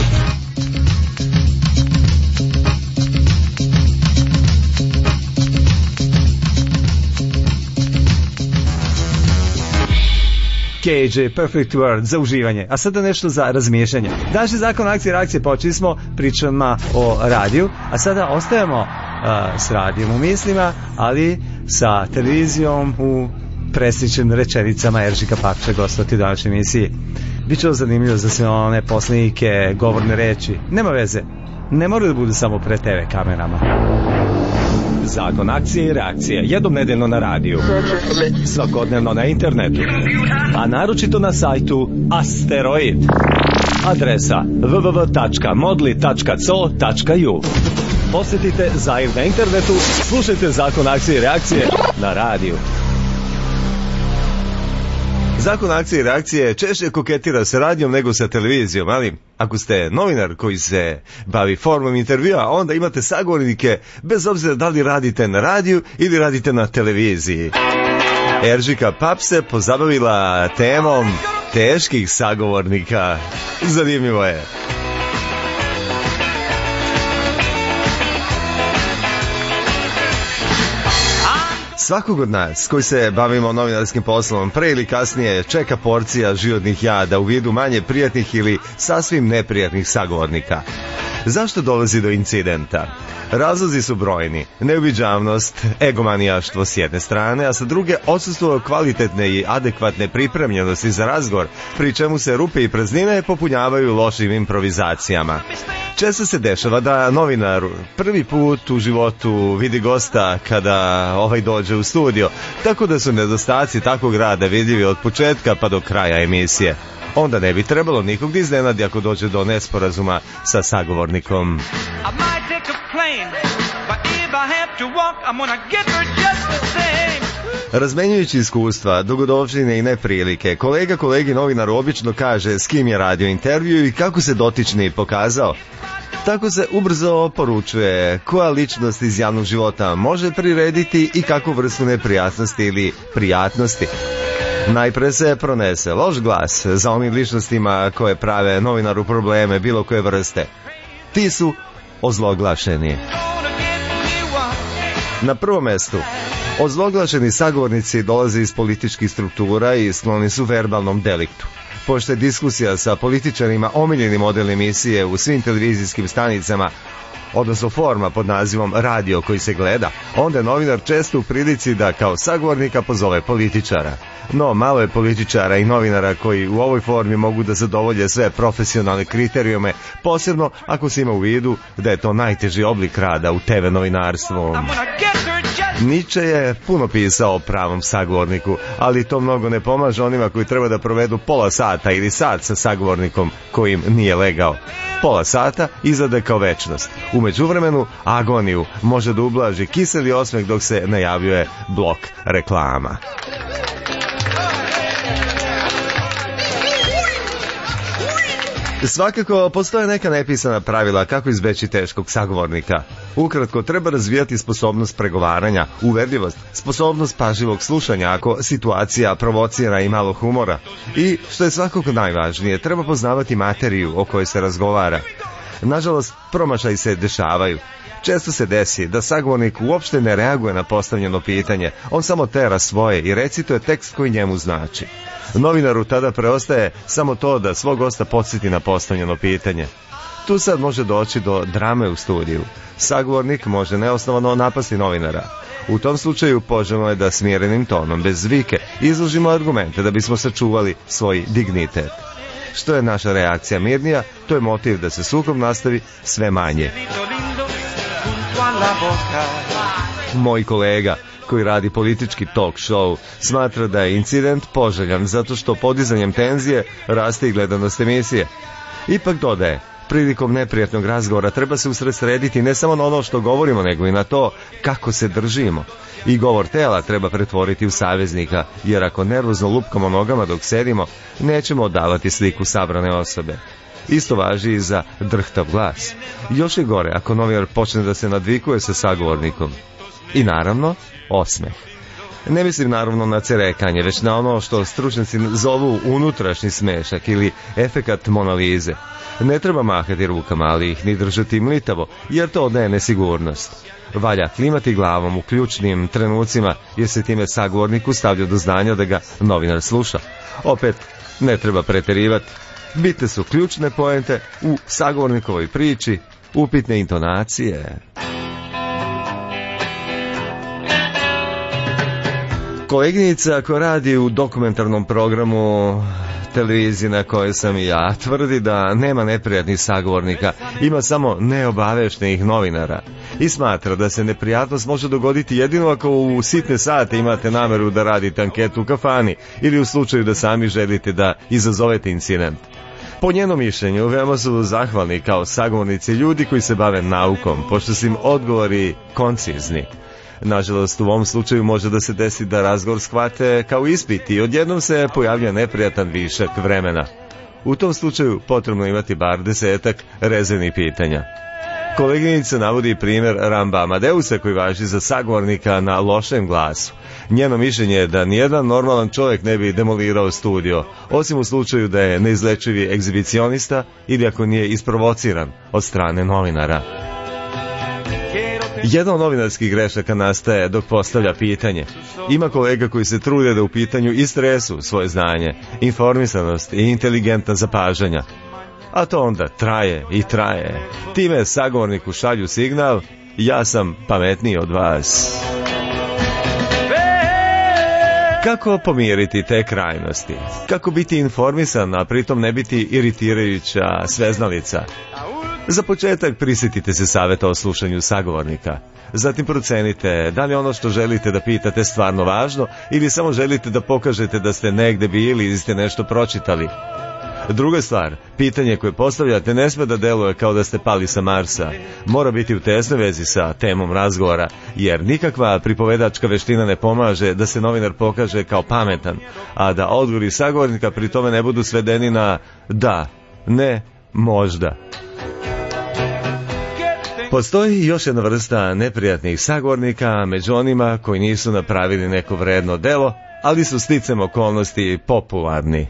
KJ, Perfect World, za uživanje. A sada nešto za razmiješanje. Današnji zakon akcije i reakcije, počeli smo pričama o radiju, a sada ostajemo s radijem u mislima, ali sa televizijom u presličnim rečenicama. Eržika Papša će gostovati u današnjoj emisiji. Biće ovo zanimljivo za sve one poslanike, govorne reči. Nema veze, ne moraju da budu samo pre TV kamerama. Zakon akcije i reakcije, jednom nedeljno na radiju, svakodnevno na internetu, a naročito na sajtu Asteroid. Adresa www.modli.co.ju. Posjetite Zair na internetu, slušajte zakon akcije i reakcije na radiju. Zakon akcije i reakcije češće koketira sa radijom nego sa televizijom, ali ako ste novinar koji se bavi formom intervjua, onda imate sagovornike bez obzira da li radite na radiju ili radite na televiziji. Eržika Pap se pozabavila temom teških sagovornika. Zanimljivo je. Svakog od nas koji se bavimo novinarskim poslom pre ili kasnije čeka porcija životnih jada u vidu manje prijatnih ili sasvim neprijatnih sagovornika. Zašto dolazi do incidenta? Razlozi su brojni. Neuviđavnost, egomanijaštvo s jedne strane, a sa druge odsustvo kvalitetne i adekvatne pripremljenosti za razgovor, pri čemu se rupe i praznine popunjavaju lošim improvizacijama. Često se dešava da novinar prvi put u životu vidi gosta kada ovaj dođe u studio, tako da su nedostaci takvog rada vidljivi od početka pa do kraja emisije. Onda ne bi trebalo nikog da iznenadi ako dođe do nesporazuma sa sagovornikom. Razmenjujući iskustva, dogodovštine i neprilike, kolega kolegi novinaru obično kaže s kim je radio intervju i kako se dotični pokazao. Tako se ubrzo poručuje koja ličnost iz javnog života može prirediti i kakvu vrstu neprijatnosti ili prijatnosti. Najpre se pronese loš glas za onim ličnostima koje prave novinaru probleme bilo koje vrste. Ti su ozloglašeni. Na prvom mestu, ozloglašeni sagovornici dolaze iz političkih struktura i skloni su verbalnom deliktu. Pošto je diskusija sa političarima omiljeni model emisije u svim televizijskim stanicama, odnosno forma pod nazivom radio koji se gleda, onda je novinar često u prilici da kao sagovornika pozove političara. No, malo je političara i novinara koji u ovoj formi mogu da zadovolje sve profesionalne kriterijume, posebno ako se ima u vidu da je to najteži oblik rada u TV novinarstvu. Nietzsche je puno pisao o pravom sagovorniku, ali to mnogo ne pomaže onima koji treba da provedu pola sata ili sat sa sagovornikom kojim nije legao. Pola sata izgleda kao večnost. U međuvremenu agoniju može da ublaži kiseli osmeh dok se najavljuje blok reklama. Svakako, postoje neka nepisana pravila kako izbeći teškog sagovornika. Ukratko, treba razvijati sposobnost pregovaranja, uverljivost, sposobnost pažljivog slušanja ako situacija provocira i malo humora. I, što je svakako najvažnije, treba poznavati materiju o kojoj se razgovara. Nažalost, promašaj se dešavaju. Često se desi da sagovornik uopšte ne reaguje na postavljeno pitanje, on samo tera svoje i recituje tekst koji njemu znači. Novinaru tada preostaje samo to da svog gosta podsjeti na postavljeno pitanje. Tu sad može doći do drame u studiju. Sagovornik može neosnovano napasti novinara. U tom slučaju poželjno je da smirenim tonom, bez zvike, izložimo argumente da bismo sačuvali svoj dignitet. Što je naša reakcija mirnija, to je motiv da se sukob nastavi sve manje. Moj kolega koji radi politički talk show smatra da je incident poželjan zato što podizanjem tenzije raste i gledanost emisije. Ipak dodaje, prilikom neprijatnog razgovora treba se usredsrediti ne samo na ono što govorimo, nego i na to kako se držimo. I govor tela treba pretvoriti u saveznika, jer ako nervozno lupkamo nogama dok sedimo, nećemo odavati sliku sabrane osobe. Isto važi i za drhtav glas. Još je gore ako novinar počne da se nadvikuje sa sagovornikom. I naravno, osmeh. Ne mislim naravno na cerekanje, već na ono što stručnjaci zovu unutrašnji smešak ili efekat monalize. Ne treba mahati rukama, ali ih ni držati mlitavo, jer to odaje nesigurnost. Valja klimati glavom u ključnim trenucima, jer se time sagovorniku stavlja do znanja da ga novinar sluša. Opet, ne treba preterivati. Bitne su ključne poente u sagovornikovoj priči, upitne intonacije. Koleginica koja radi u dokumentarnom programu televiziji na kojoj sam i ja tvrdi da nema neprijatnih sagovornika, ima samo neobaveštenih novinara i smatra da se neprijatnost može dogoditi jedino ako u sitne sate imate nameru da radite anketu u kafani ili u slučaju da sami želite da izazovete incident. Po njenom mišljenju, veoma su zahvalni kao sagovornici ljudi koji se bave naukom, pošto su im odgovori koncizni. Nažalost, u ovom slučaju može da se desi da razgovor shvate kao ispit i odjednom se pojavlja neprijatan višak vremena. U tom slučaju potrebno imati bar 10 rezervnih pitanja. Koleginica navodi primjer Ramba Amadeusa koji važi za sagovornika na lošem glasu. Njeno mišljenje je da nijedan normalan čovjek ne bi demolirao studio, osim u slučaju da je neizlečivi egzibicionista ili ako nije isprovociran od strane novinara. Jedna od novinarskih grešaka nastaje dok postavlja pitanje. Ima kolega koji se trude da u pitanju istresu svoje znanje, informisanost i inteligentna zapažanja. A to onda traje i traje. Time sagovorniku šalju signal, ja sam pametniji od vas. Kako pomiriti te krajnosti? Kako biti informisan, a pritom ne biti iritirajuća sveznalica? Za početak prisjetite se savjeta o slušanju sagovornika. Zatim procenite da li ono što želite da pitate stvarno važno ili samo želite da pokažete da ste negde bili ili ste nešto pročitali. Druga stvar, pitanje koje postavljate ne sme da deluje kao da ste pali sa Marsa. Mora biti u tesnoj vezi sa temom razgovora, jer nikakva pripovedačka veština ne pomaže da se novinar pokaže kao pametan, a da odgovori sagovornika pri tome ne budu svedeni na da, ne, možda. Postoji još jedna vrsta neprijatnih sagovornika među onima koji nisu napravili neko vredno delo, ali su sticem okolnosti popularni.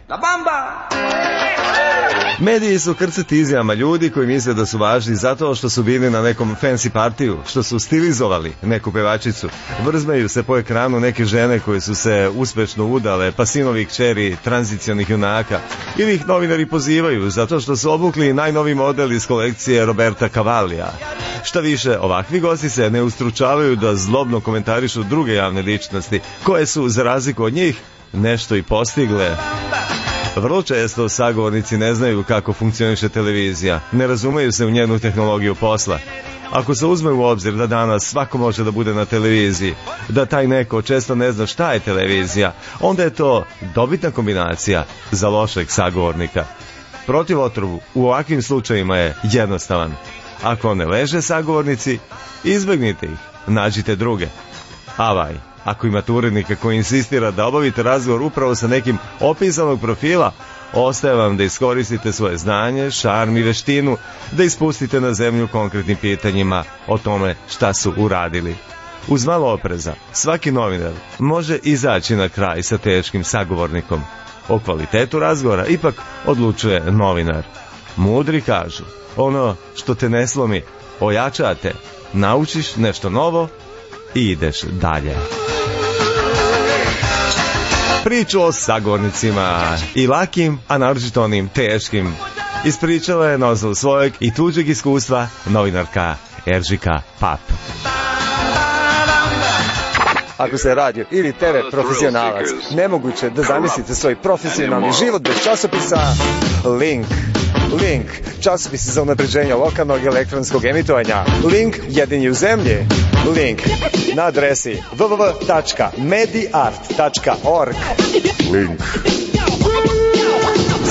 Mediji su krcati izjavama ljudi koji misle da su važni zato što su bili na nekom fancy partiju, što su stilizovali neku pevačicu. Vrzmaju se po ekranu neke žene koje su se uspešno udale, pa sinovi kćeri tranzicionih junaka. Ili ih novinari pozivaju zato što su obukli najnoviji model iz kolekcije Roberta Cavallija. Šta više, ovakvi gosti se ne ustručavaju da zlobno komentarišu druge javne ličnosti, koje su, za razliku od njih, nešto i postigle. Vrlo često sagovornici ne znaju kako funkcioniše televizija, ne razumeju se u njenu tehnologiju posla. Ako se uzme u obzir da danas svako može da bude na televiziji, da taj neko često ne zna šta je televizija, onda je to dobitna kombinacija za lošeg sagovornika. Protivotrov u ovakvim slučajima je jednostavan. Ako ne leže sagovornici, izbegnite ih, nađite druge. Avaj, ako imate urednika koji insistira da obavite razgovor upravo sa nekim opisanog profila, ostaje vam da iskoristite svoje znanje, šarm i veštinu, da ispustite na zemlju konkretnim pitanjima o tome šta su uradili. Uz malo opreza, svaki novinar može izaći na kraj sa teškim sagovornikom. O kvalitetu razgovora ipak odlučuje novinar. Mudri kažu, ono što te ne slomi, ojačate, naučiš nešto novo i ideš dalje. Priču o sagovornicima i lakim, a naročito onim teškim, ispričala je na osnovu svojeg i tuđeg iskustva novinarka Eržika Pap. Ako se radio ili TV profesionalac, nemoguće da zamislite svoj profesionalni život bez časopisa Link, časopis za unapređenje lokalnog elektronskog emitovanja. Link jedini u zemlji. Link na adresi www.mediart.org. Link.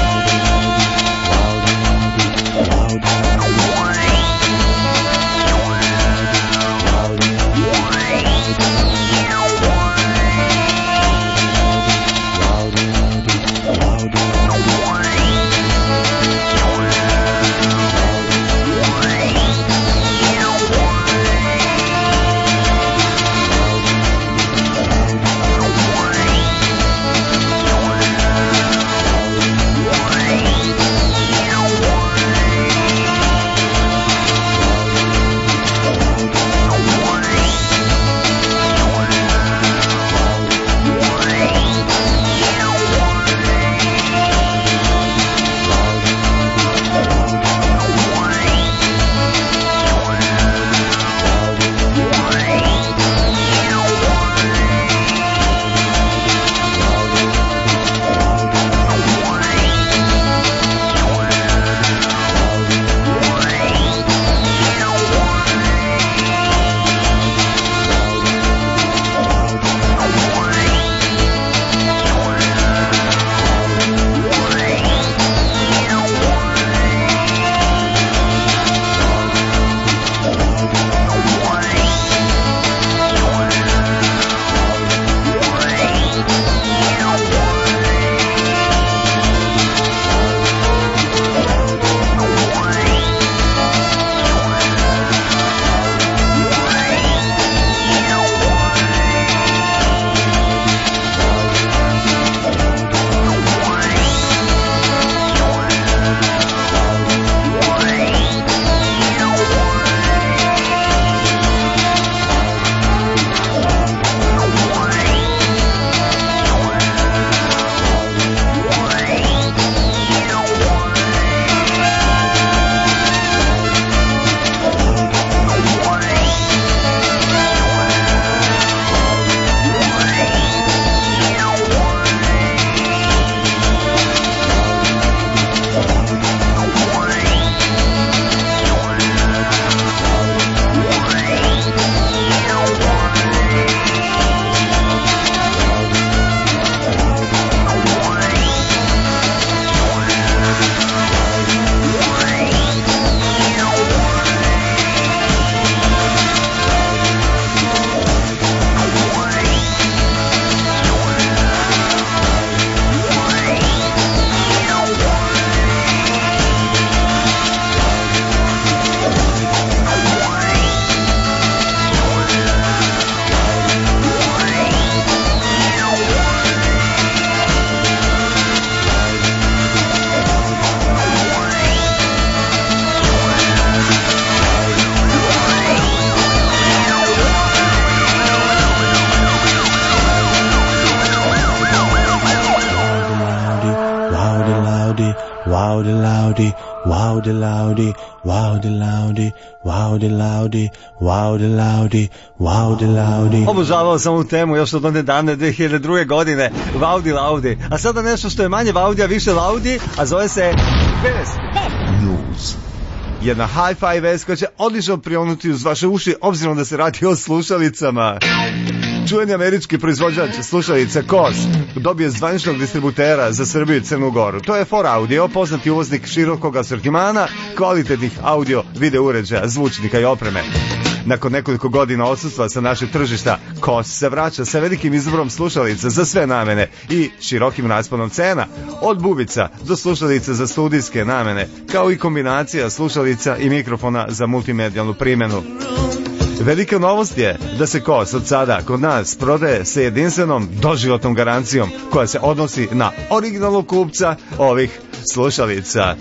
loudy, wow the loudy, wow the loudy, wow the loudy, wow the loudy, wow the loudy, wow the loudy. Obožavao sam ovu temu još od one dane 2002. godine, Vaudi Laudi. A sada nešto što je manje Vaudi, a više Laudi, a zove se Best News. Jedna hi-fi vest koja će odlično prionuti uz vaše uši, obzirom da se radi o slušalicama. Čuveni američki proizvođač slušalica KOS dobio zvaničnog distributera za Srbiju i Crnu Goru. To je 4Audio, poznati uvoznik širokog asortimana, kvalitetnih audio, video uređaja, zvučnika i opreme. Nakon nekoliko godina odsustva sa našeg tržišta, KOS se vraća sa velikim izborom slušalica za sve namene i širokim rasponom cena, od bubica do slušalica za studijske namene, kao i kombinacija slušalica i mikrofona za multimedijalnu primjenu. Velika novost je da se KOS od sada kod nas prodaje sa jedinstvenom doživotnom garancijom koja se odnosi na originalnog kupca ovih slušalica.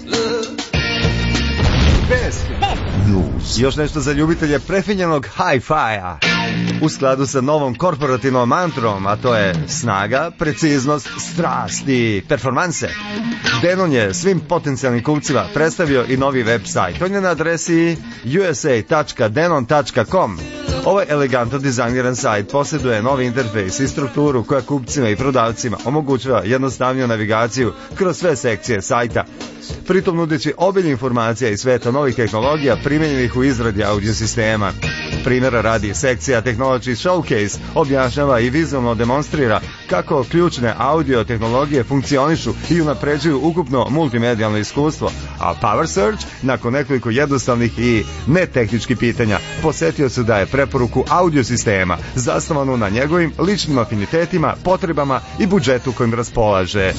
Best News. Još nešto za ljubitelje prefinjenog hi-fi-a. U skladu sa novom korporativnom mantrom, a to je snaga, preciznost, strast i performanse, Denon je svim potencijalnim kupcima predstavio i novi web sajt. On je na adresi usa.denon.com. Ovaj elegantno dizajniran sajt posjeduje novi interfejs i strukturu koja kupcima i prodavcima omogućava jednostavniju navigaciju kroz sve sekcije sajta, pritom nudeći obilje informacija iz sveta novih tehnologija primjenjenih u izradi audio sistema. Primjera radi, sekcija Technology Showcase objašnjava i vizualno demonstrira kako ključne audio tehnologije funkcionišu i unapređuju ukupno multimedijalno iskustvo, a Power Search, nakon nekoliko jednostavnih i netehničkih pitanja, posetiocu daje preporuku audio sistema zasnovanu na njegovim ličnim afinitetima, potrebama i budžetu kojim raspolaže.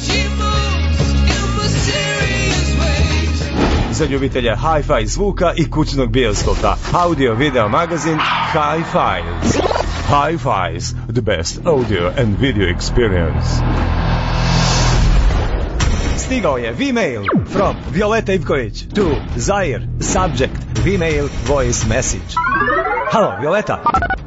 Za ljubitelje hi-fi zvuka i kućnog bioskopa, audio video magazin Hi-Files. Hi-Files, the best audio and video experience. Stigao je V-mail from Violeta Ivković to Zair, subject, V-mail, voice message. Halo, Violeta.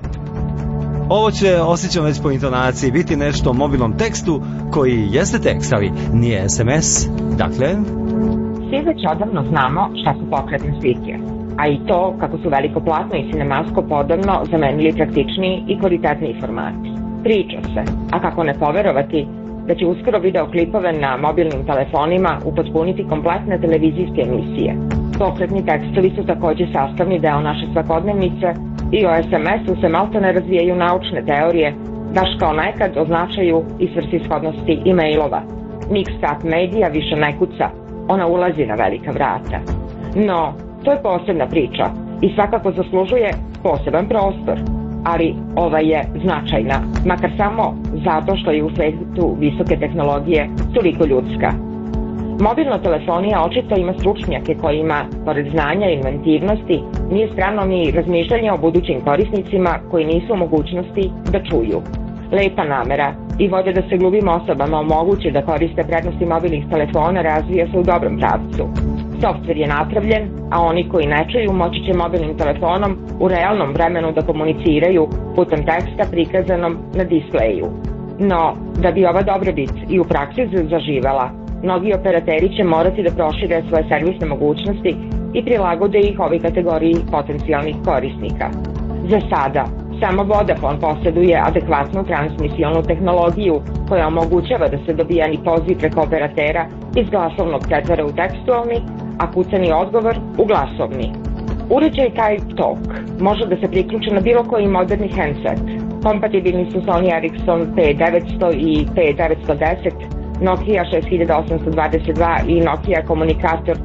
Ovo će, osjećam već po intonaciji, biti nešto o mobilnom tekstu koji jeste tekst, ali nije SMS. Dakle... Svi već odavno znamo šta su pokretne slike, a i to kako su velikoplatno i sinematsko podobno zamenili praktičniji i kvalitetniji formati. Priča se, a kako ne poverovati, da će uskoro videoklipove na mobilnim telefonima upotpuniti kompletne televizijske emisije. Pokretni tekstovi su takođe sastavni deo naše svakodnevnice i o SMS-u se maltene razvijaju naučne teorije, baš kao nekad o značaju i svrsishodnosti e-mailova. Mixed-up medija više ne kuca, ona ulazi na velika vrata. No, to je posebna priča i svakako zaslužuje poseban prostor, ali ova je značajna, makar samo zato što je u svetu visoke tehnologije toliko ljudska. Mobilna telefonija očito ima stručnjake kojima, pored znanja i inventivnosti, nije strano ni razmišljanje o budućim korisnicima koji nisu u mogućnosti da čuju. Lepa namera i volja da se gluvim osobama omogući da koriste prednosti mobilnih telefona razvija se u dobrom pravcu. Softver je napravljen, a oni koji ne čuju moći će mobilnim telefonom u realnom vremenu da komuniciraju putem teksta prikazanom na displeju. No, da bi ova dobrobit i u praksi zaživela, mnogi operateri će morati da prošire svoje servisne mogućnosti i prilagode ih ovoj kategoriji potencijalnih korisnika. Za sada, samo Vodafone posjeduje adekvatnu transmisionu tehnologiju koja omogućava da se dobijani poziv preko operatera iz glasovnog pretvara u tekstualni, a kucani odgovor u glasovni. Uređaj Type Talk može da se priključi na bilo koji moderni handset. Kompatibilni su Sony Ericsson P900 i P910, Nokia 6822 i Nokia komunikator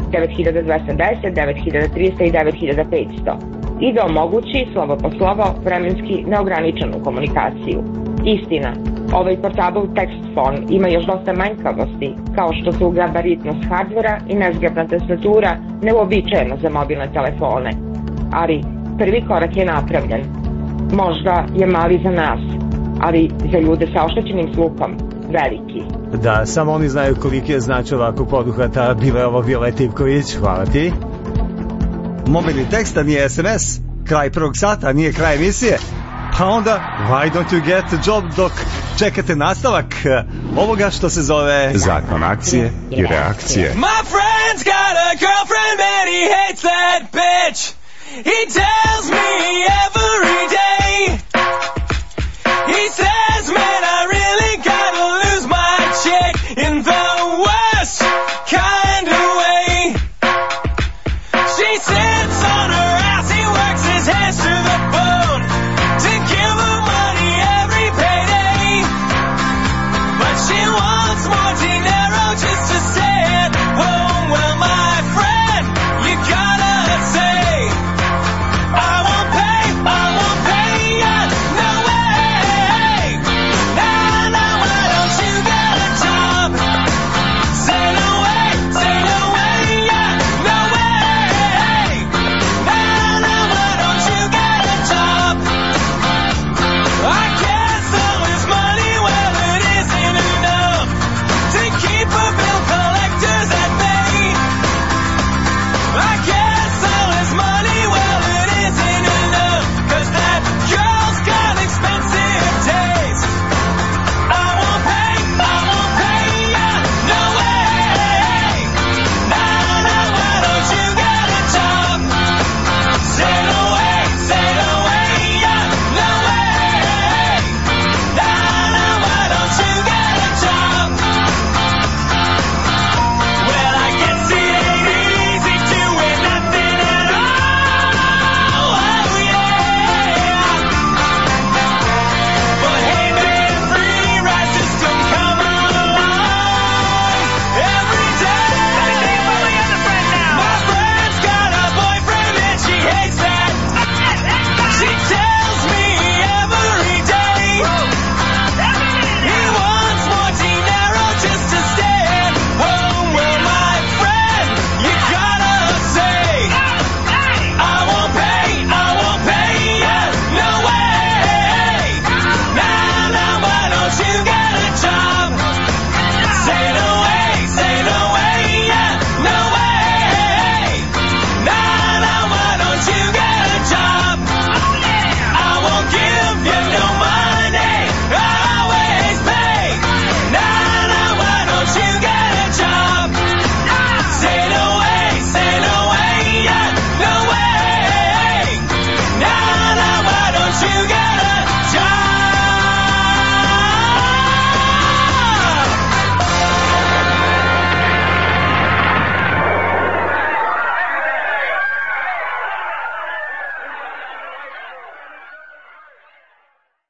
9210, 9300 i 9500. I da omogući slovo po slovo vremenski neograničenu komunikaciju. Istina, ovaj portable text phone ima još dosta manjkavosti, kao što su gabaritnost hardvera i nezgrapna tastatura neuobičajena za mobilne telefone. Ali prvi korak je napravljen. Možda je mali za nas, ali za ljude sa oštećenim sluhom veliki. Da, samo oni znaju koliki je značaj ovakvog poduhvata. Bila je ovo Violeta Ivković, hvala ti. Mobilni tekst, a nije SMS. Kraj prvog sata, nije kraj emisije. Pa onda, why don't you get a job dok čekate nastavak ovoga što se zove Zakon akcije i reakcije. My friend's got a girlfriend and he hates that bitch. He tells me every